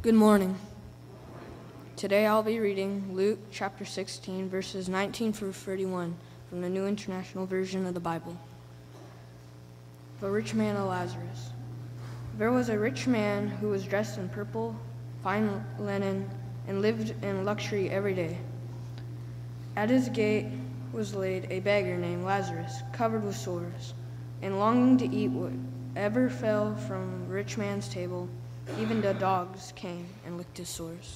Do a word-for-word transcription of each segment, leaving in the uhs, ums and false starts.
Good morning. Today I'll be reading Luke chapter sixteen, verses nineteen through thirty-one from the New International Version of the Bible. The Rich Man and Lazarus. There was a rich man who was dressed in purple, fine linen, and lived in luxury every day. At his gate was laid a beggar named Lazarus, covered with sores, and longing to eat whatever fell from the rich man's table. Even the dogs came and licked his sores.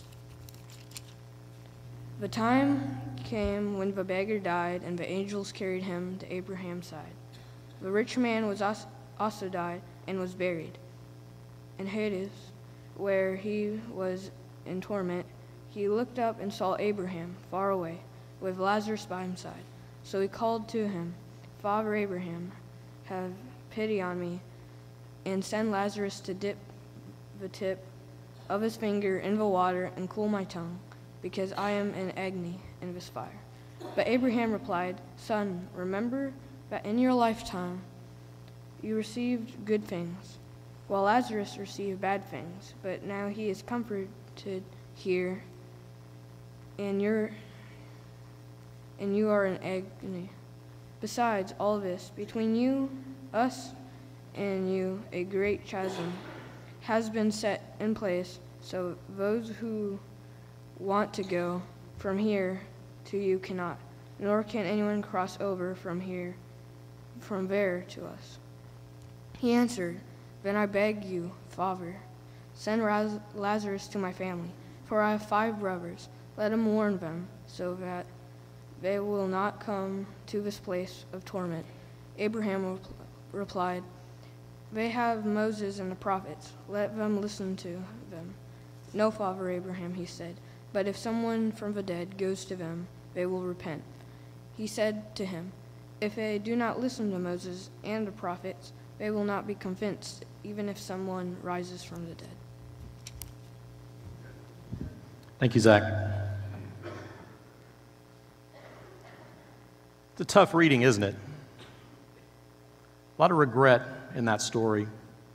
The time came when the beggar died, and the angels carried him to Abraham's side. The rich man was also died and was buried. In Hades, where he was in torment, he looked up and saw Abraham far away, with Lazarus by his side. So he called to him, "Father Abraham, have pity on me, and send Lazarus to dip the tip of his finger in the water and cool my tongue, because I am in agony in this fire." But Abraham replied, "Son, remember that in your lifetime you received good things, while Lazarus received bad things. But now he is comforted here, and you're and you are in agony. Besides all this, between you, us, and you, a great chasm has been set in place, so those who want to go from here to you cannot, nor can anyone cross over from here, from there to us." He answered, "Then I beg you, Father, send Raz- Lazarus to my family, for I have five brothers. Let him warn them, so that they will not come to this place of torment." Abraham rep- replied, "They have Moses and the prophets. Let them listen to them." "No, Father Abraham," he said, "but if someone from the dead goes to them, they will repent." He said to him, "If they do not listen to Moses and the prophets, they will not be convinced, even if someone rises from the dead." Thank you, Zach. It's a tough reading, isn't it? A lot of regret in that story.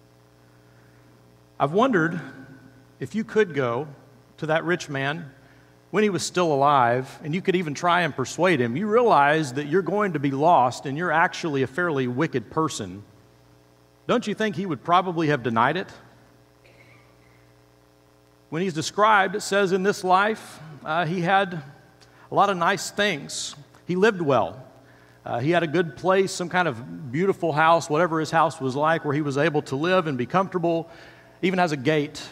I've wondered if you could go to that rich man when he was still alive, and you could even try and persuade him. You realize that you're going to be lost, and you're actually a fairly wicked person. Don't you think he would probably have denied it? When he's described, it says in this life, uh, he had a lot of nice things. He lived well. Uh, he had a good place, some kind of beautiful house, whatever his house was like, where he was able to live and be comfortable, even has a gate.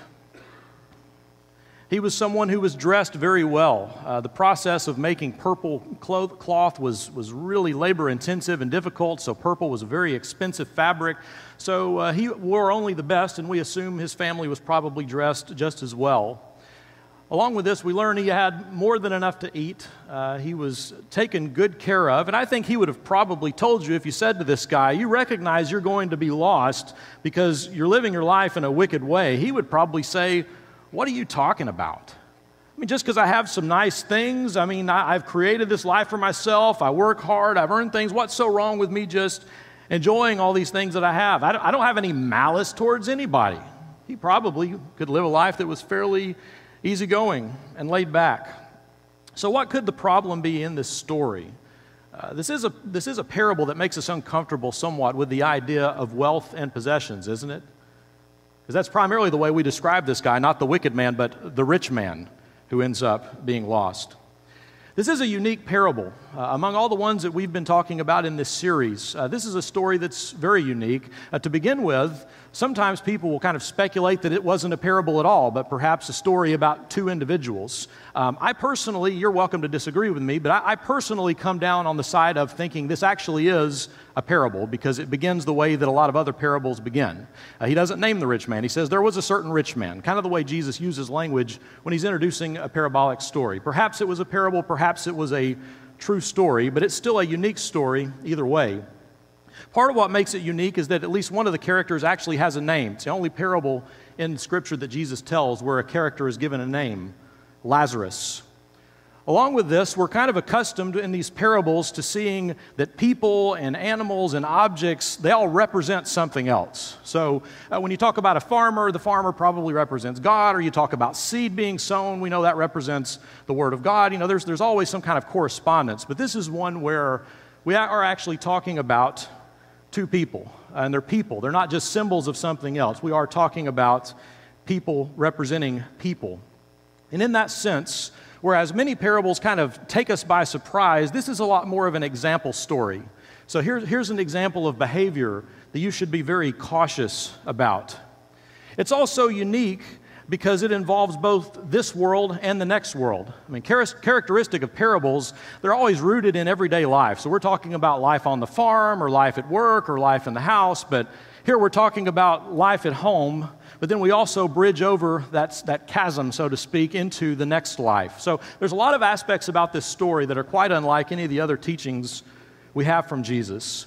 He was someone who was dressed very well. Uh, the process of making purple cloth, cloth was, was really labor-intensive and difficult, so purple was a very expensive fabric. So uh, he wore only the best, and we assume his family was probably dressed just as well. Along with this, we learn he had more than enough to eat. Uh, he was taken good care of. And I think he would have probably told you, if you said to this guy, "You recognize you're going to be lost because you're living your life in a wicked way," he would probably say, "What are you talking about? I mean, just because I have some nice things, I mean, I, I've created this life for myself. I work hard. I've earned things. What's so wrong with me just enjoying all these things that I have? I don't, I don't have any malice towards anybody." He probably could live a life that was fairly easygoing and laid back. So what could the problem be in this story? Uh, this is a this is a parable that makes us uncomfortable somewhat with the idea of wealth and possessions, isn't it? Because that's primarily the way we describe this guy, not the wicked man, but the rich man who ends up being lost. This is a unique parable. Uh, among all the ones that we've been talking about in this series, uh, this is a story that's very unique. Uh, to begin with, sometimes people will kind of speculate that it wasn't a parable at all, but perhaps a story about two individuals. Um, I personally, you're welcome to disagree with me, but I, I personally come down on the side of thinking this actually is a parable because it begins the way that a lot of other parables begin. Uh, he doesn't name the rich man. He says there was a certain rich man, kind of the way Jesus uses language when he's introducing a parabolic story. Perhaps it was a parable, perhaps it was a true story, but it's still a unique story either way. Part of what makes it unique is that at least one of the characters actually has a name. It's the only parable in Scripture that Jesus tells where a character is given a name, Lazarus. Along with this, we're kind of accustomed in these parables to seeing that people and animals and objects, they all represent something else. So uh, when you talk about a farmer, the farmer probably represents God, or you talk about seed being sown, we know that represents the Word of God. You know, there's, there's always some kind of correspondence, but this is one where we are actually talking about two people, and they're people. They're not just symbols of something else. We are talking about people representing people. And in that sense, whereas many parables kind of take us by surprise, this is a lot more of an example story. So here, here's an example of behavior that you should be very cautious about. It's also unique because it involves both this world and the next world. I mean, char- characteristic of parables, they're always rooted in everyday life. So we're talking about life on the farm or life at work or life in the house, but here we're talking about life at home. But then we also bridge over that, that chasm, so to speak, into the next life. So there's a lot of aspects about this story that are quite unlike any of the other teachings we have from Jesus.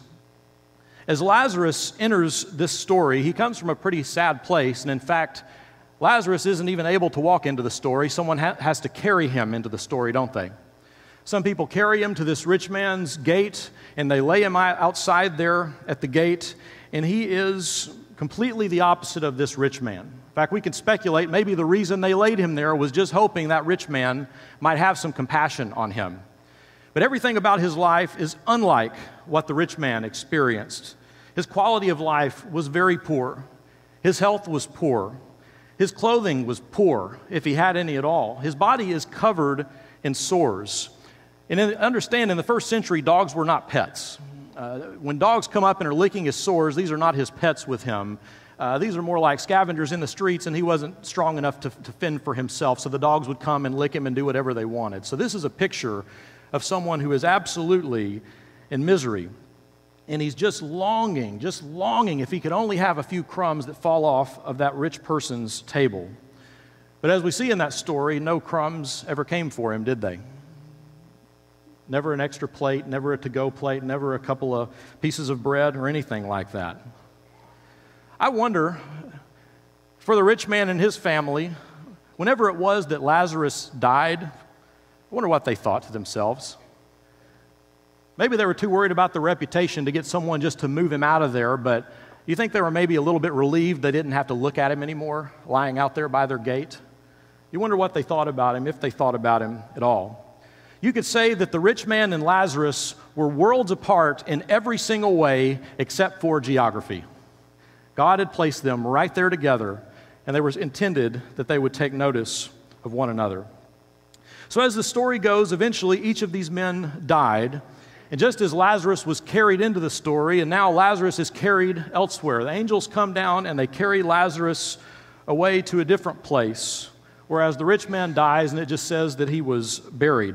As Lazarus enters this story, he comes from a pretty sad place. And in fact, Lazarus isn't even able to walk into the story. Someone ha- has to carry him into the story, don't they? Some people carry him to this rich man's gate, and they lay him outside there at the gate, and he is completely the opposite of this rich man. In fact, we can speculate maybe the reason they laid him there was just hoping that rich man might have some compassion on him. But everything about his life is unlike what the rich man experienced. His quality of life was very poor. His health was poor. His clothing was poor, if he had any at all. His body is covered in sores. And understand, in the first century, dogs were not pets. Uh, when dogs come up and are licking his sores, these are not his pets with him. Uh, these are more like scavengers in the streets, and he wasn't strong enough to, to fend for himself, so the dogs would come and lick him and do whatever they wanted. So this is a picture of someone who is absolutely in misery, and he's just longing, just longing if he could only have a few crumbs that fall off of that rich person's table. But as we see in that story, no crumbs ever came for him, did they? Never an extra plate, never a to-go plate, never a couple of pieces of bread or anything like that. I wonder, for the rich man and his family, whenever it was that Lazarus died, I wonder what they thought to themselves. Maybe they were too worried about the reputation to get someone just to move him out of there, but you think they were maybe a little bit relieved they didn't have to look at him anymore, lying out there by their gate? You wonder what they thought about him, if they thought about him at all. You could say that the rich man and Lazarus were worlds apart in every single way except for geography. God had placed them right there together, and they were intended that they would take notice of one another. So as the story goes, eventually each of these men died, and just as Lazarus was carried into the story, and now Lazarus is carried elsewhere. The angels come down and they carry Lazarus away to a different place, whereas the rich man dies, and it just says that he was buried.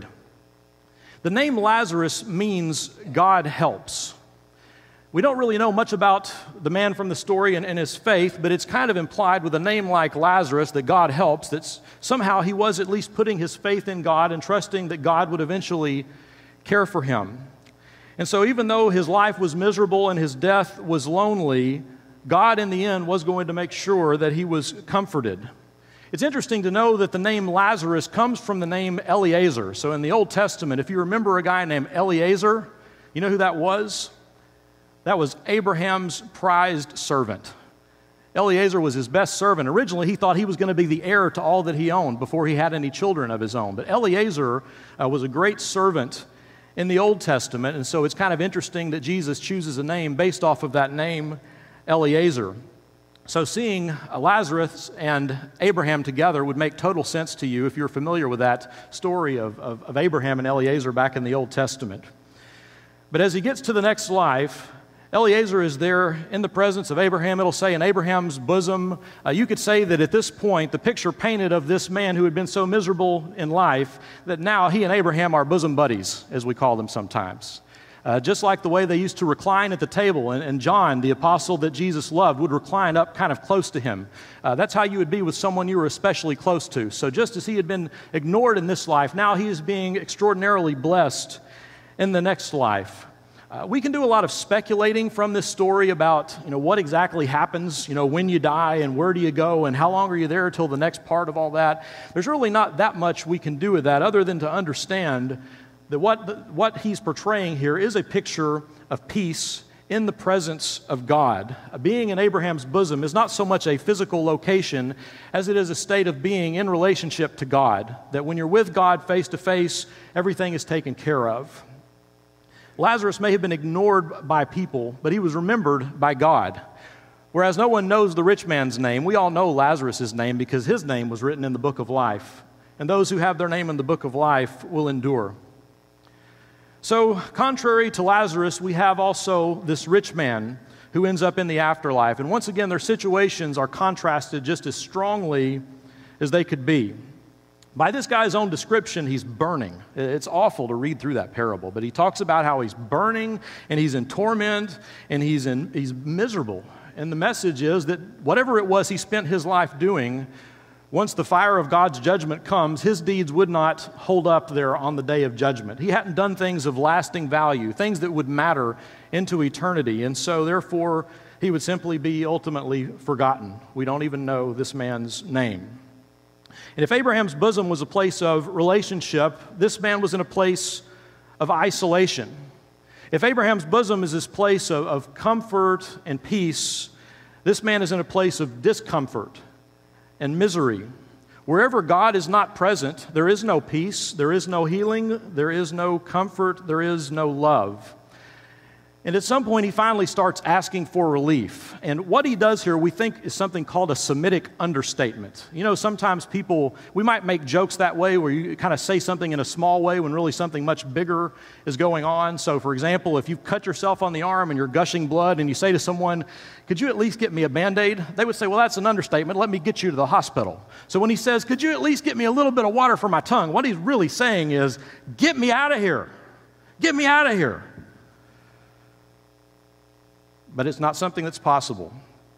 The name Lazarus means God helps. We don't really know much about the man from the story and, and his faith, but it's kind of implied with a name like Lazarus that God helps, that somehow he was at least putting his faith in God and trusting that God would eventually care for him. And so even though his life was miserable and his death was lonely, God in the end was going to make sure that he was comforted. It's interesting to know that the name Lazarus comes from the name Eliezer. So in the Old Testament, if you remember a guy named Eliezer, you know who that was? That was Abraham's prized servant. Eliezer was his best servant. Originally, he thought he was going to be the heir to all that he owned before he had any children of his own. But Eliezer uh, was a great servant in the Old Testament, and so it's kind of interesting that Jesus chooses a name based off of that name, Eliezer. So seeing Lazarus and Abraham together would make total sense to you if you're familiar with that story of, of, of Abraham and Eliezer back in the Old Testament. But as he gets to the next life, Eliezer is there in the presence of Abraham. It'll say in Abraham's bosom. Uh, you could say that at this point, the picture painted of this man who had been so miserable in life, that now he and Abraham are bosom buddies, as we call them sometimes. Uh, just like the way they used to recline at the table, and, and John, the apostle that Jesus loved, would recline up kind of close to him. Uh, that's how you would be with someone you were especially close to. So just as he had been ignored in this life, now he is being extraordinarily blessed in the next life. Uh, Uh, we can do a lot of speculating from this story about, you know, what exactly happens, you know, when you die and where do you go and how long are you there till the next part of all that. There's really not that much we can do with that other than to understand that what, what he's portraying here is a picture of peace in the presence of God. Being in Abraham's bosom is not so much a physical location as it is a state of being in relationship to God, that when you're with God face to face, everything is taken care of. Lazarus may have been ignored by people, but he was remembered by God. Whereas no one knows the rich man's name, we all know Lazarus' name because his name was written in the book of life. And those who have their name in the book of life will endure. So, contrary to Lazarus, we have also this rich man who ends up in the afterlife. And once again, their situations are contrasted just as strongly as they could be. By this guy's own description, he's burning. It's awful to read through that parable, but he talks about how he's burning and he's in torment and he's, in, he's miserable. And the message is that whatever it was he spent his life doing, once the fire of God's judgment comes, his deeds would not hold up there on the day of judgment. He hadn't done things of lasting value, things that would matter into eternity. And so, therefore, he would simply be ultimately forgotten. We don't even know this man's name. And if Abraham's bosom was a place of relationship, this man was in a place of isolation. If Abraham's bosom is this place of, of comfort and peace, this man is in a place of discomfort and misery. Wherever God is not present, there is no peace, there is no healing, there is no comfort, there is no love. And at some point, he finally starts asking for relief. And what he does here, we think, is something called a Semitic understatement. You know, sometimes people, we might make jokes that way where you kind of say something in a small way when really something much bigger is going on. So, for example, if you cut yourself on the arm and you're gushing blood and you say to someone, could you at least get me a Band-Aid? They would say, well, that's an understatement. Let me get you to the hospital. So when he says, could you at least get me a little bit of water for my tongue? What he's really saying is, get me out of here. Get me out of here. But it's not something that's possible.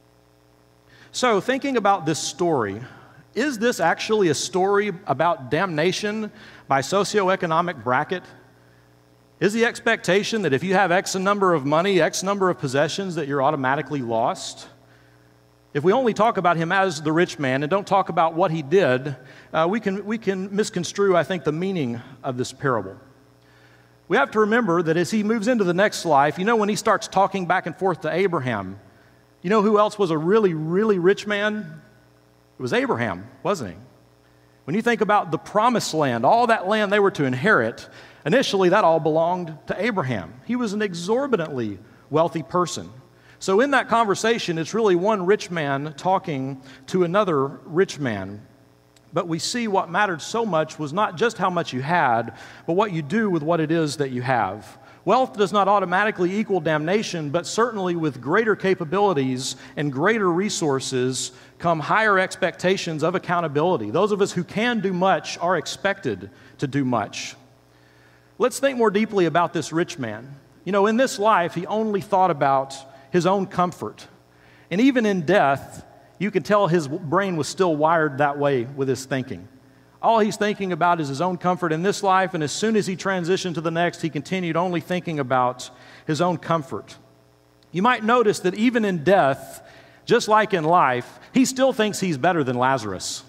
So, thinking about this story, is this actually a story about damnation by socioeconomic bracket? Is the expectation that if you have X number of money, X number of possessions, that you're automatically lost? If we only talk about him as the rich man and don't talk about what he did, uh, we can, we can misconstrue, I think, the meaning of this parable. We have to remember that as he moves into the next life, you know, when he starts talking back and forth to Abraham, you know who else was a really, really rich man? It was Abraham, wasn't he? When you think about the promised land, all that land they were to inherit, initially that all belonged to Abraham. He was an exorbitantly wealthy person. So in that conversation, it's really one rich man talking to another rich man. But we see what mattered so much was not just how much you had, but what you do with what it is that you have. Wealth does not automatically equal damnation, but certainly with greater capabilities and greater resources come higher expectations of accountability. Those of us who can do much are expected to do much. Let's think more deeply about this rich man. You know, in this life, he only thought about his own comfort. And even in death, you can tell his brain was still wired that way with his thinking. All he's thinking about is his own comfort in this life, and as soon as he transitioned to the next, he continued only thinking about his own comfort. You might notice that even in death, just like in life, he still thinks he's better than Lazarus.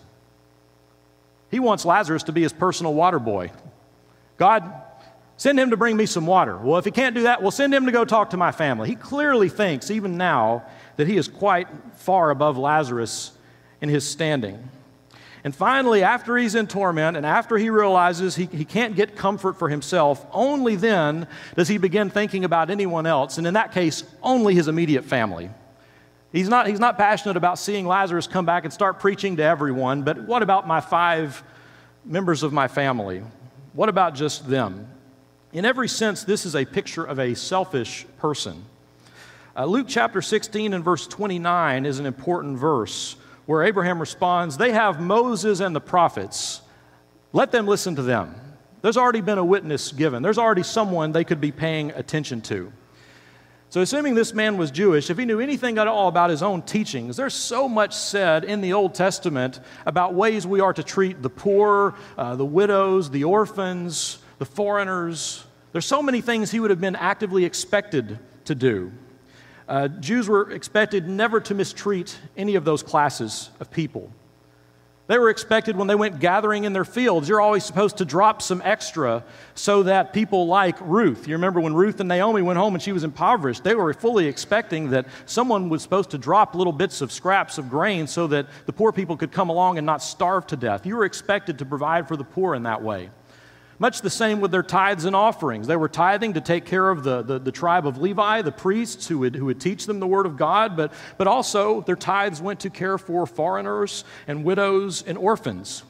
He wants Lazarus to be his personal water boy. God, send him to bring me some water. Well, if he can't do that, we'll send him to go talk to my family. He clearly thinks, even now, that he is quite far above Lazarus in his standing. And finally, after he's in torment and after he realizes he, he can't get comfort for himself, only then does he begin thinking about anyone else, and in that case, only his immediate family. He's not, he's not passionate about seeing Lazarus come back and start preaching to everyone, but what about my five members of my family? What about just them? In every sense, this is a picture of a selfish person. Uh, Luke chapter sixteen and verse twenty-nine is an important verse where Abraham responds, they have Moses and the prophets. Let them listen to them. There's already been a witness given. There's already someone they could be paying attention to. So assuming this man was Jewish, if he knew anything at all about his own teachings, there's so much said in the Old Testament about ways we are to treat the poor, uh, the widows, the orphans, the foreigners, There's so many things he would have been actively expected to do. Uh, Jews were expected never to mistreat any of those classes of people. They were expected when they went gathering in their fields, you're always supposed to drop some extra so that people like Ruth. You remember when Ruth and Naomi went home and she was impoverished, they were fully expecting that someone was supposed to drop little bits of scraps of grain so that the poor people could come along and not starve to death. You were expected to provide for the poor in that way. Much the same with their tithes and offerings. They were tithing to take care of the, the, the tribe of Levi, the priests who would, who would teach them the Word of God, but, but also their tithes went to care for foreigners and widows and orphans.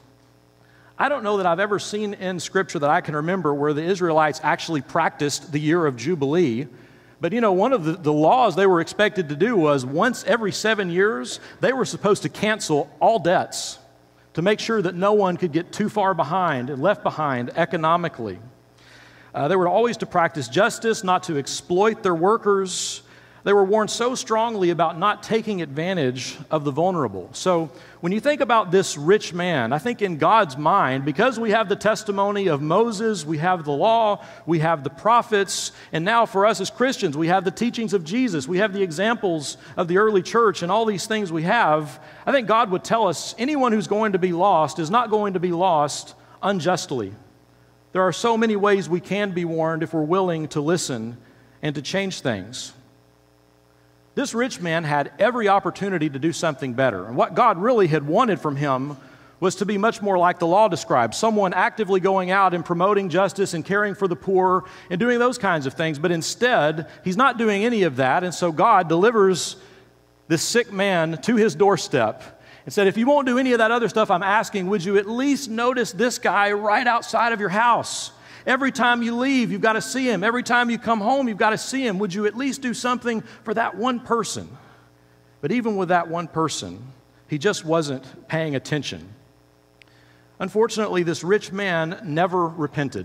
I don't know that I've ever seen in Scripture that I can remember where the Israelites actually practiced the year of Jubilee. But you know, one of the, the laws they were expected to do was once every seven years, they were supposed to cancel all debts, to make sure that no one could get too far behind and left behind economically. Uh, they were always to practice justice, not to exploit their workers. They were warned so strongly about not taking advantage of the vulnerable. So when you think about this rich man, I think in God's mind, because we have the testimony of Moses, we have the law, we have the prophets, and now for us as Christians, we have the teachings of Jesus, we have the examples of the early church, and all these things we have, I think God would tell us anyone who's going to be lost is not going to be lost unjustly. There are so many ways we can be warned if we're willing to listen and to change things. This rich man had every opportunity to do something better. And what God really had wanted from him was to be much more like the law describes, someone actively going out and promoting justice and caring for the poor and doing those kinds of things. But instead, he's not doing any of that. And so God delivers this sick man to his doorstep and said, if you won't do any of that other stuff I'm asking, would you at least notice this guy right outside of your house? Every time you leave, you've got to see him. Every time you come home, you've got to see him. Would you at least do something for that one person? But even with that one person, he just wasn't paying attention. Unfortunately, this rich man never repented.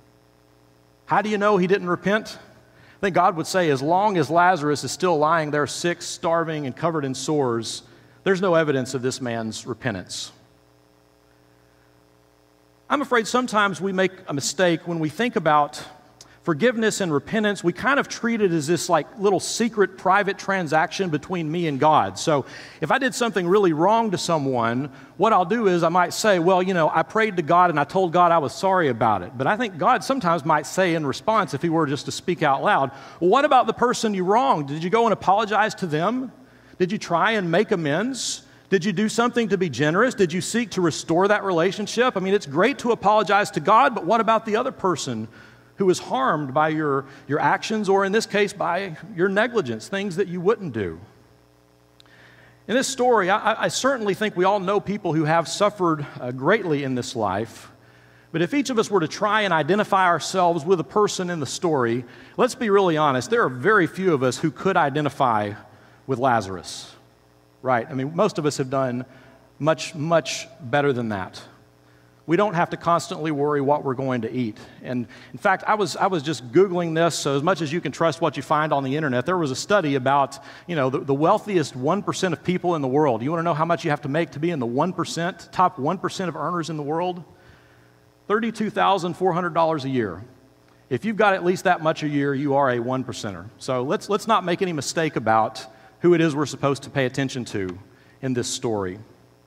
How do you know he didn't repent? I think God would say, as long as Lazarus is still lying there sick, starving, and covered in sores, there's no evidence of this man's repentance. I'm afraid sometimes we make a mistake when we think about forgiveness and repentance. We kind of treat it as this like little secret private transaction between me and God. So if I did something really wrong to someone, what I'll do is I might say, well, you know, I prayed to God and I told God I was sorry about it. But I think God sometimes might say in response, if he were just to speak out loud, well, what about the person you wronged? Did you go and apologize to them? Did you try and make amends? Did you do something to be generous? Did you seek to restore that relationship? I mean, it's great to apologize to God, but what about the other person who was harmed by your, your actions, or in this case, by your negligence, things that you wouldn't do? In this story, I, I certainly think we all know people who have suffered uh, greatly in this life. But if each of us were to try and identify ourselves with a person in the story, let's be really honest, there are very few of us who could identify with Lazarus. Right? I mean, most of us have done much, much better than that. We don't have to constantly worry what we're going to eat. And in fact, I was I was just Googling this, so as much as you can trust what you find on the internet, there was a study about, you know, the, the wealthiest one percent of people in the world. You want to know how much you have to make to be in the one percent, top one percent of earners in the world? thirty-two thousand four hundred dollars a year. If you've got at least that much a year, you are a one percenter. So let's let's not make any mistake about who it is we're supposed to pay attention to in this story.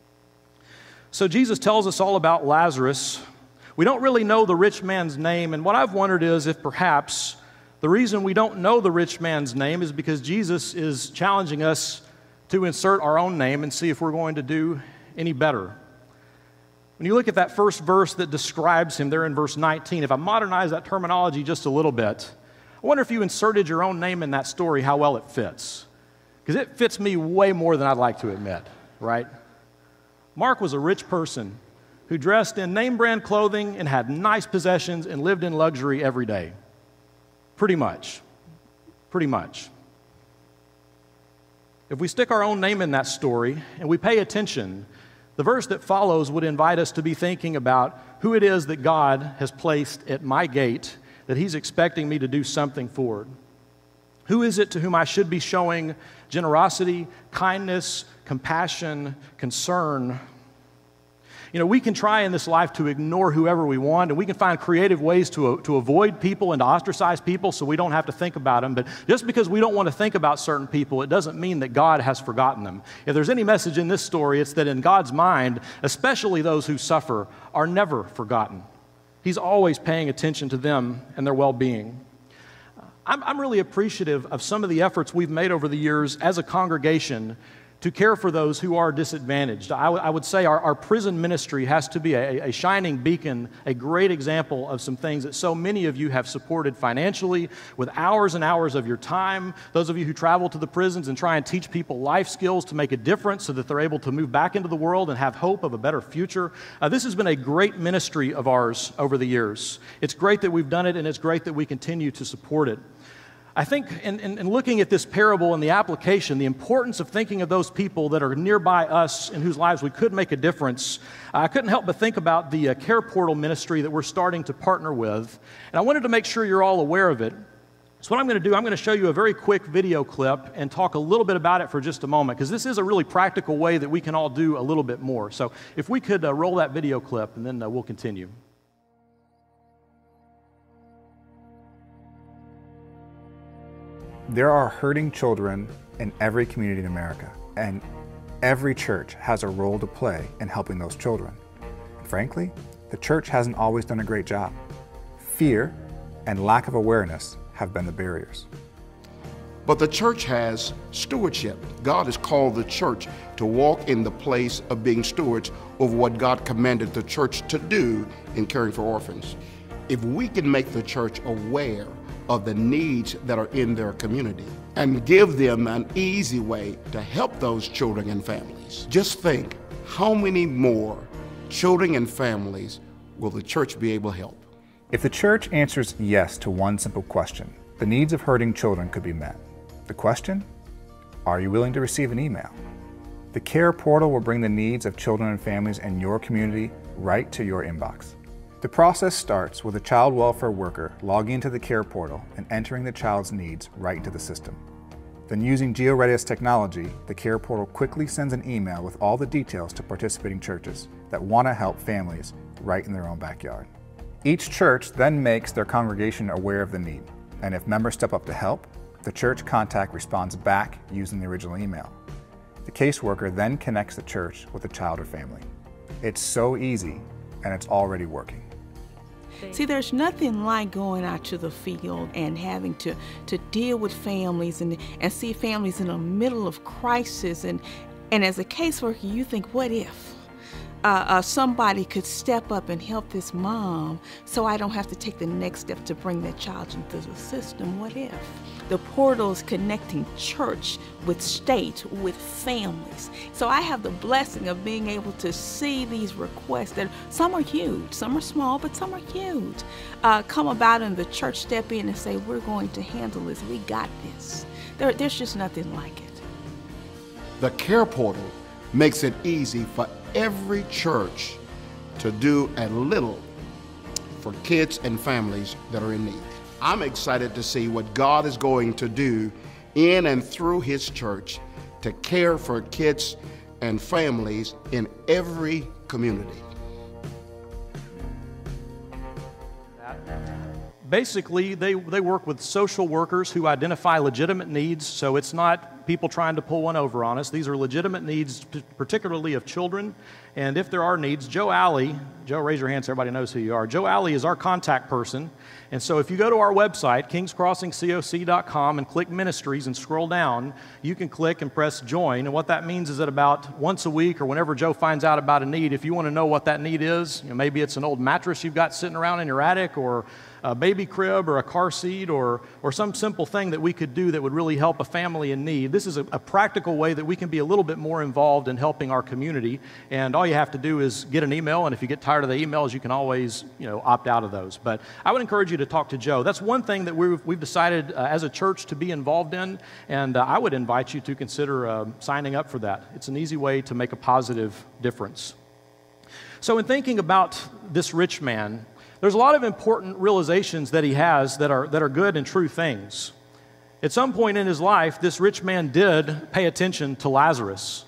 So Jesus tells us all about Lazarus. We don't really know the rich man's name, and what I've wondered is if perhaps the reason we don't know the rich man's name is because Jesus is challenging us to insert our own name and see if we're going to do any better. When you look at that first verse that describes him there in verse nineteen, if I modernize that terminology just a little bit, I wonder if you inserted your own name in that story, how well it fits. Because it fits me way more than I'd like to admit, right? Mark was a rich person who dressed in name brand clothing and had nice possessions and lived in luxury every day. Pretty much. Pretty much. If we stick our own name in that story and we pay attention, the verse that follows would invite us to be thinking about who it is that God has placed at my gate that he's expecting me to do something for. Who is it to whom I should be showing generosity, kindness, compassion, concern? You know, we can try in this life to ignore whoever we want, and we can find creative ways to, to avoid people and to ostracize people so we don't have to think about them. But just because we don't want to think about certain people, it doesn't mean that God has forgotten them. If there's any message in this story, it's that in God's mind, especially those who suffer, are never forgotten. He's always paying attention to them and their well-being. I'm, I'm really appreciative of some of the efforts we've made over the years as a congregation to care for those who are disadvantaged. I, w- I would say our, our prison ministry has to be a, a shining beacon, a great example of some things that so many of you have supported financially with hours and hours of your time. Those of you who travel to the prisons and try and teach people life skills to make a difference so that they're able to move back into the world and have hope of a better future. Uh, this has been a great ministry of ours over the years. It's great that we've done it, and it's great that we continue to support it. I think in, in, in looking at this parable and the application, the importance of thinking of those people that are nearby us in whose lives we could make a difference, I couldn't help but think about the uh, Care Portal ministry that we're starting to partner with. And I wanted to make sure you're all aware of it. So what I'm going to do, I'm going to show you a very quick video clip and talk a little bit about it for just a moment, because this is a really practical way that we can all do a little bit more. So if we could uh, roll that video clip, and then uh, we'll continue. There are hurting children in every community in America, and every church has a role to play in helping those children. And frankly, the church hasn't always done a great job. Fear and lack of awareness have been the barriers. But the church has stewardship. God has called the church to walk in the place of being stewards over what God commanded the church to do in caring for orphans. If we can make the church aware of the needs that are in their community and give them an easy way to help those children and families, just think how many more children and families will the church be able to help? If the church answers yes to one simple question, the needs of hurting children could be met. The question? Are you willing to receive an email? The Care Portal will bring the needs of children and families in your community right to your inbox. The process starts with a child welfare worker logging into the Care Portal and entering the child's needs right into the system. Then, using GeoReadiness technology, the Care Portal quickly sends an email with all the details to participating churches that want to help families right in their own backyard. Each church then makes their congregation aware of the need, and if members step up to help, the church contact responds back using the original email. The caseworker then connects the church with the child or family. It's so easy, and it's already working. See, there's nothing like going out to the field and having to, to deal with families and, and see families in the middle of crisis. And, and as a caseworker, you think, what if uh, uh, somebody could step up and help this mom so I don't have to take the next step to bring that child into the system? What if? The portal is connecting church with state, with families. So I have the blessing of being able to see these requests that some are huge, some are small, but some are huge, uh, come about and the church step in and say, we're going to handle this, we got this. There, there's just nothing like it. The Care Portal makes it easy for every church to do a little for kids and families that are in need. I'm excited to see what God is going to do in and through His church to care for kids and families in every community. Basically, they, they work with social workers who identify legitimate needs, so it's not people trying to pull one over on us. These are legitimate needs, particularly of children. And if there are needs, Joe Alley, Joe, raise your hand so everybody knows who you are. Joe Alley is our contact person. And so if you go to our website, kings crossing coc dot com, and click Ministries and scroll down, you can click and press Join. And what that means is that about once a week or whenever Joe finds out about a need, if you want to know what that need is, you know, maybe it's an old mattress you've got sitting around in your attic, or a baby crib, or a car seat, or, or some simple thing that we could do that would really help a family in need. This is a, a practical way that we can be a little bit more involved in helping our community. And all you have to do is get an email, and if you get tired of the emails, you can always, you know, opt out of those. But I would encourage you to talk to Joe. That's one thing that we've, we've decided uh, as a church to be involved in, and uh, I would invite you to consider uh, signing up for that. It's an easy way to make a positive difference. So in thinking about this rich man, there's a lot of important realizations that he has that are, that are good and true things. At some point in his life, this rich man did pay attention to Lazarus.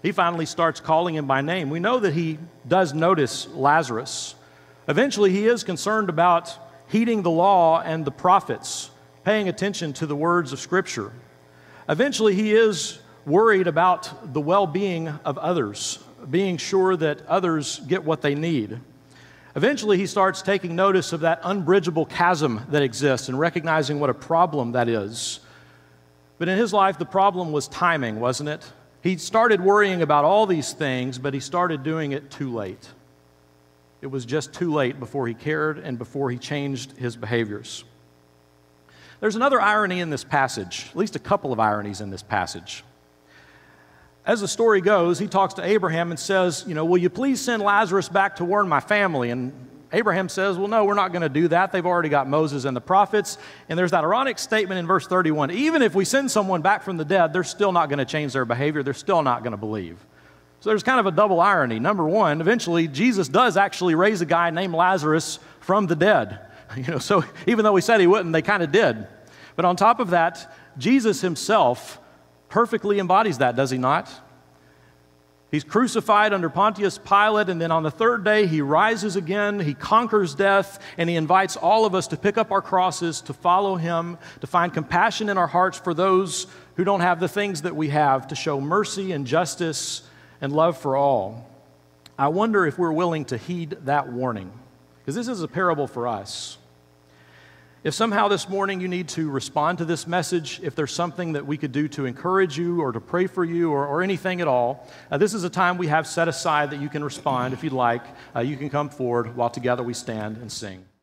he finally starts calling him by name. We know that he does notice Lazarus. Eventually, he is concerned about heeding the law and the prophets, paying attention to the words of Scripture. Eventually, he is worried about the well-being of others, being sure that others get what they need. Eventually, he starts taking notice of that unbridgeable chasm that exists and recognizing what a problem that is. But in his life, the problem was timing, wasn't it? He started worrying about all these things, but he started doing it too late. It was just too late before he cared and before he changed his behaviors. There's another irony in this passage, at least a couple of ironies in this passage. As the story goes, he talks to Abraham and says, you know, will you please send Lazarus back to warn my family? And Abraham says, well, no, we're not going to do that. They've already got Moses and the prophets. And there's that ironic statement in verse thirty-one. Even if we send someone back from the dead, they're still not going to change their behavior. They're still not going to believe. So there's kind of a double irony. Number one, eventually Jesus does actually raise a guy named Lazarus from the dead. You know, so even though he said he wouldn't, they kind of did. But on top of that, Jesus himself perfectly embodies that, does he not? He's crucified under Pontius Pilate, and then on the third day, he rises again, he conquers death, and he invites all of us to pick up our crosses, to follow him, to find compassion in our hearts for those who don't have the things that we have, to show mercy and justice and love for all. I wonder if we're willing to heed that warning, because this is a parable for us. If somehow this morning you need to respond to this message, if there's something that we could do to encourage you or to pray for you or, or anything at all, uh, this is a time we have set aside that you can respond. If you'd like, uh, you can come forward while together we stand and sing.